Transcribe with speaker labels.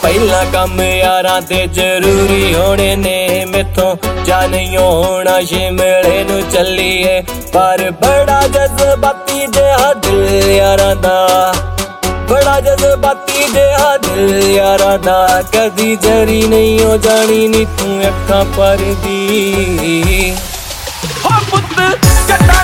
Speaker 1: पहला काम यारां ते जरूरी होने ने मैथों जा नहीं होना शिमले नू चलिए पर बड़ा जज्बाती जिहा दिल यारां दा बड़ा जज्बाती जिहा दिल यारां दा कदी जरी नहीं हो जानी नी तू अखां पर दी हो पुत्त